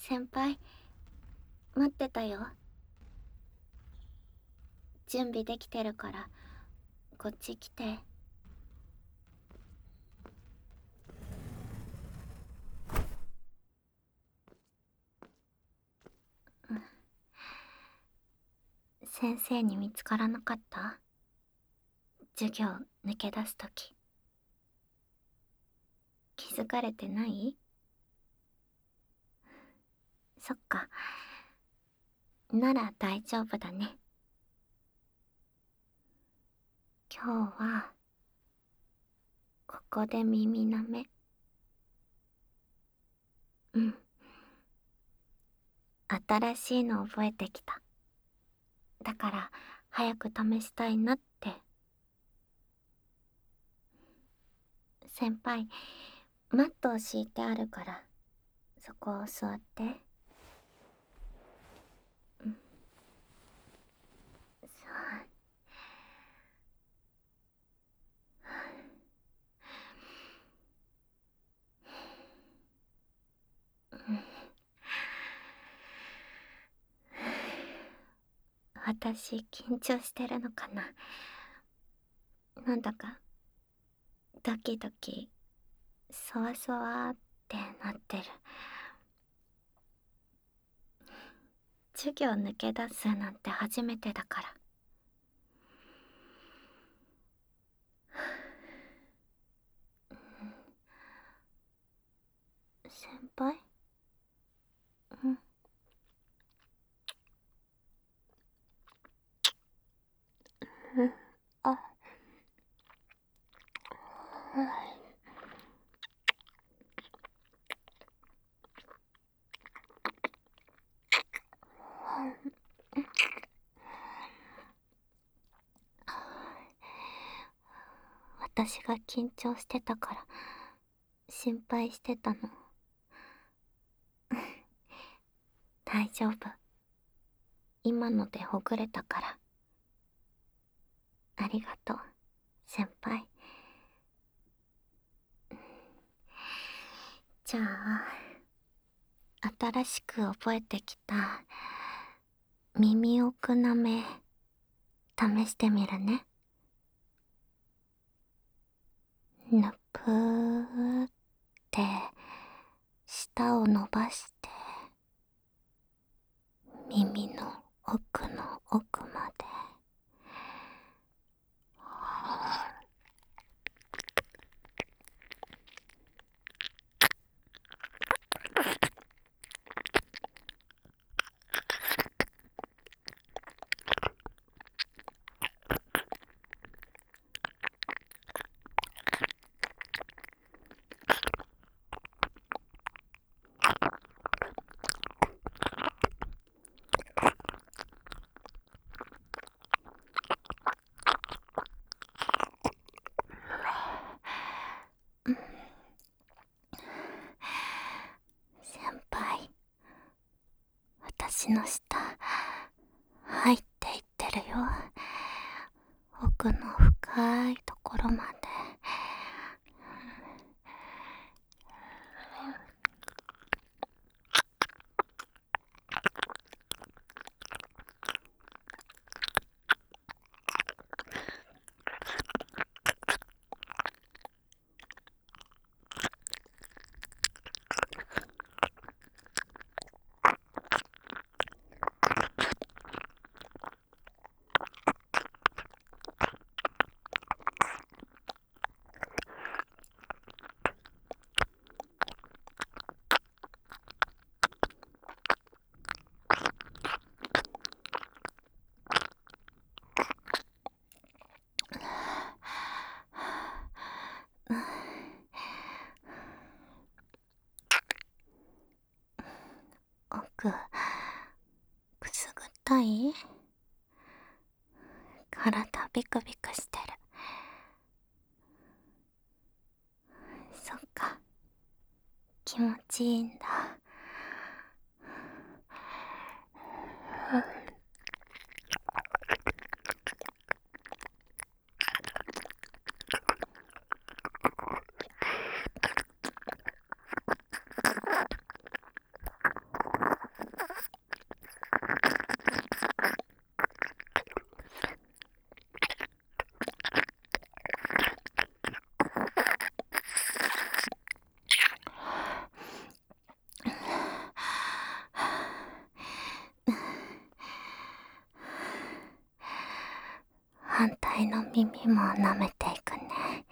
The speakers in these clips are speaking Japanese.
先輩、待ってたよ。準備できてるから、こっち来て。先生に見つからなかった？授業抜け出すとき。気づかれてない？そっか。なら大丈夫だね。今日は、ここで耳舐め。うん。新しいの覚えてきた。だから、早く試したいなって。先輩、マットを敷いてあるから、そこを座って。うん。そう。私、緊張してるのかな。なんだか、ドキドキ、そわそわってなってる。授業抜け出すなんて初めてだから。先輩？うん。うん。あ、私が緊張してたから、心配してたの。大丈夫。今のでほぐれたから。ありがとう、先輩。じゃあ、新しく覚えてきた耳奥なめ試してみるね。ぬぷーって舌を伸ばして耳の奥の奥まで。先輩、私の舌入っていってるよ。奥の深いところまで。奥、くすぐったい？体ビクビクしてる。そっか、気持ちいいんだ。 反対の耳も舐めていくね。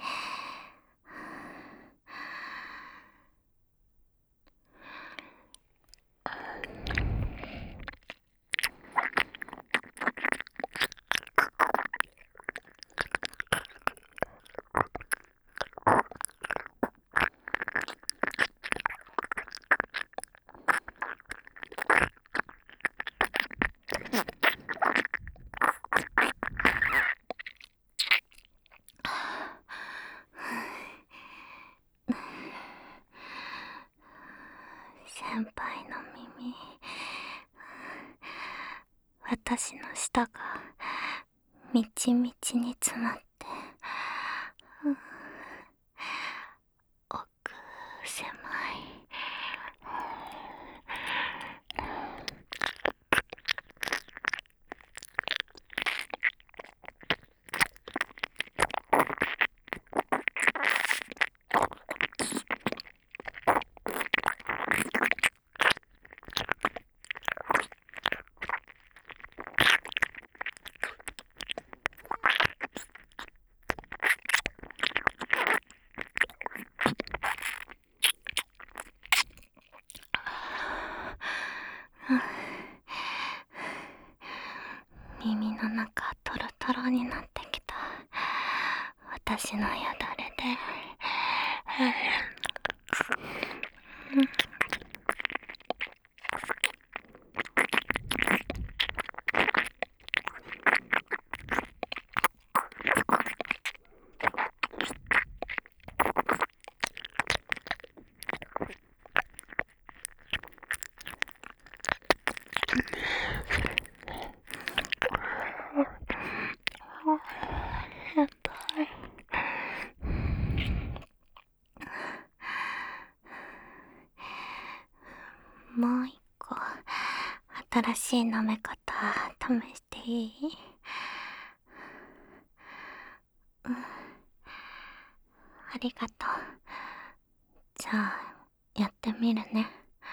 先輩の耳、私の舌がみちみちに詰まって、奥狭い。耳の中トロトロになってきた。私のよだれで。やっぱりもう一個新しい舐め方試していい？ありがとう。じゃあやってみるね。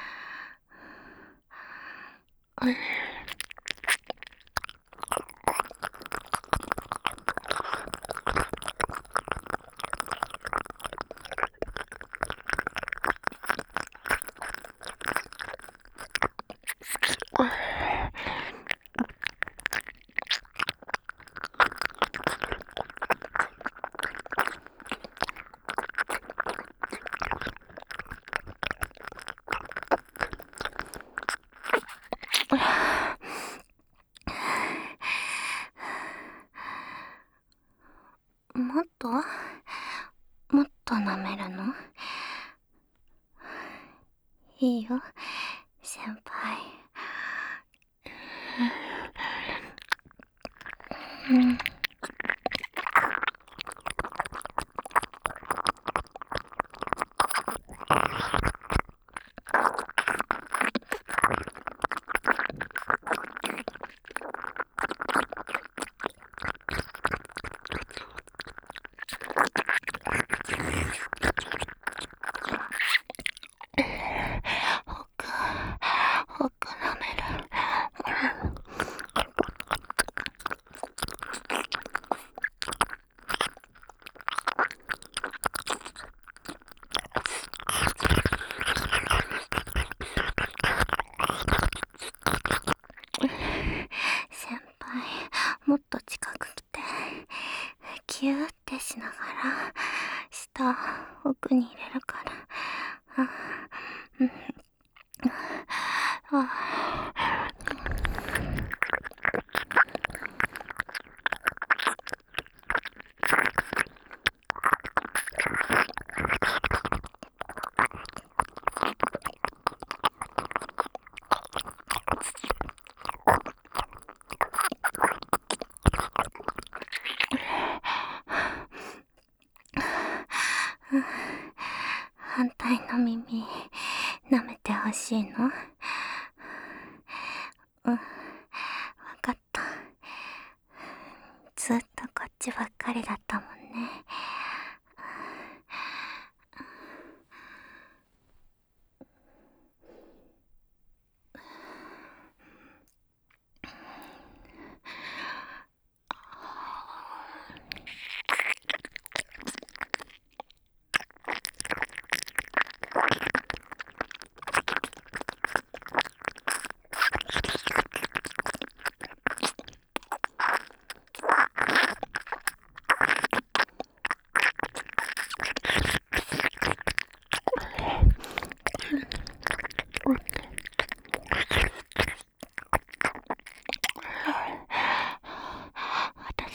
もっともっと舐めるの？いいよ先輩。奥舐める。先輩、もっと近く来て、キューってしながら舌奥に入れるから。反対の耳舐めてほしいの？わかった。ずっとこっちばっかりだったもんね。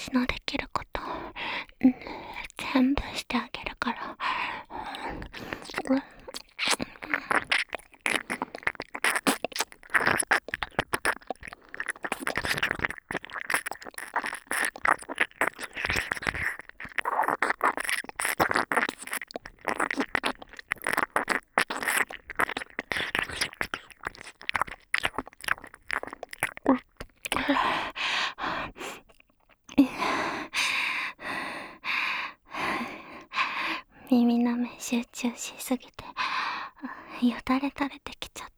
私のできること、全部してあげるから。耳の目集中しすぎてよだれ垂れてきちゃった。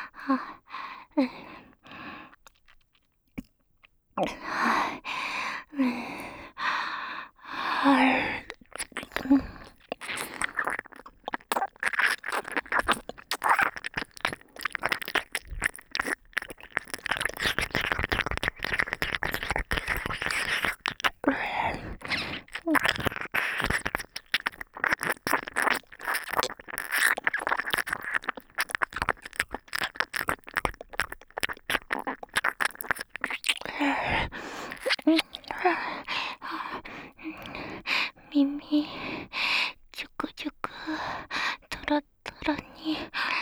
耳、ジュクジュク、トロトロに。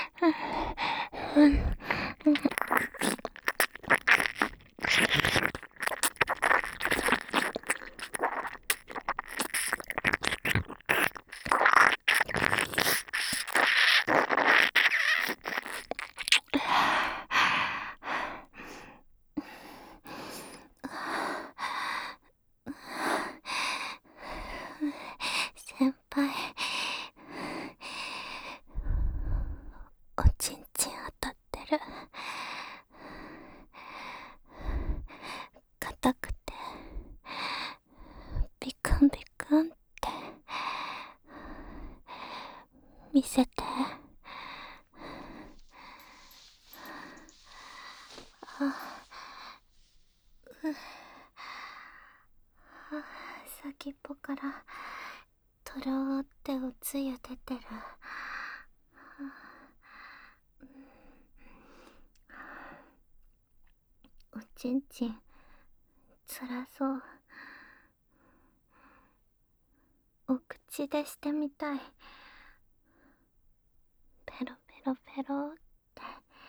先輩、おちんちん当たってる。硬くてビクンビクンって見せて。先っぽからとろーっておつゆ出てる。おちんちんつらそう。お口でしてみたい。ペロペロペロって。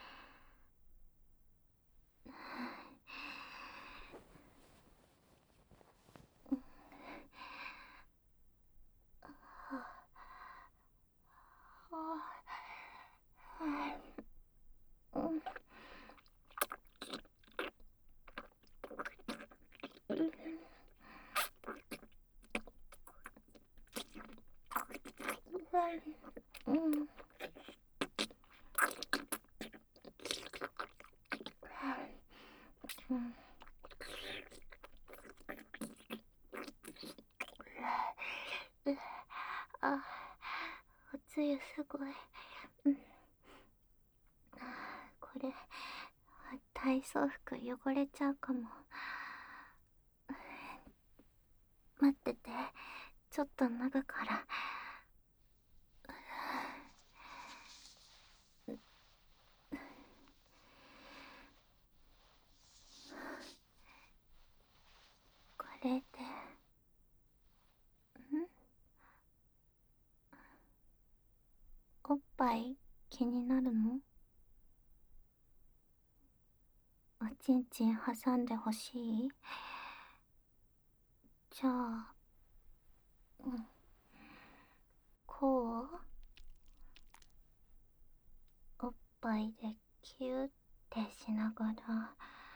あ、おつゆすごい。これ体操服汚れちゃうかも。待ってて、ちょっと脱ぐから。これでおっぱい気になるの？おちんちん挟んでほしい？じゃあ、こうおっぱいでキューってしながら、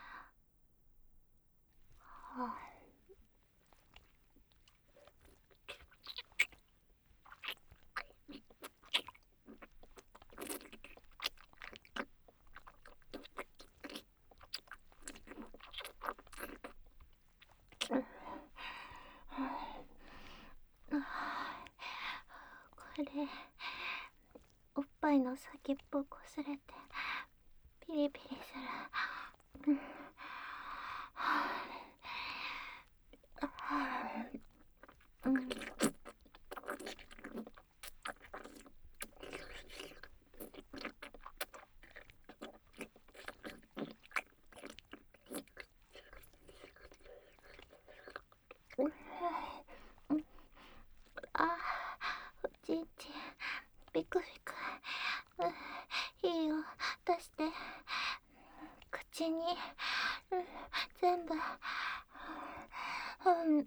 これおっぱいの先っぽこすれてピリピリする。 あ、おちんちん、ビクビク。いいよ、出して。口に、全部。うん。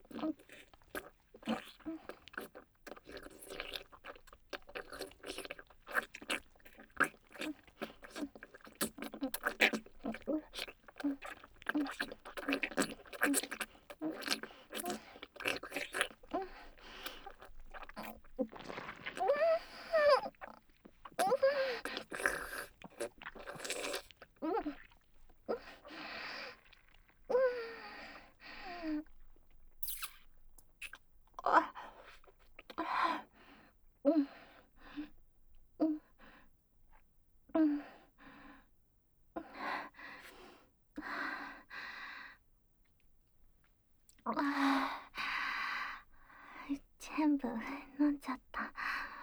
あ、うん、うん、うん。全部飲んじゃった。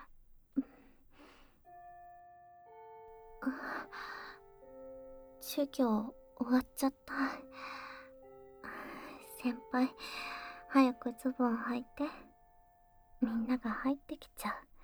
授業終わっちゃった。先輩、早くズボン履いて。みんなが入ってきちゃう。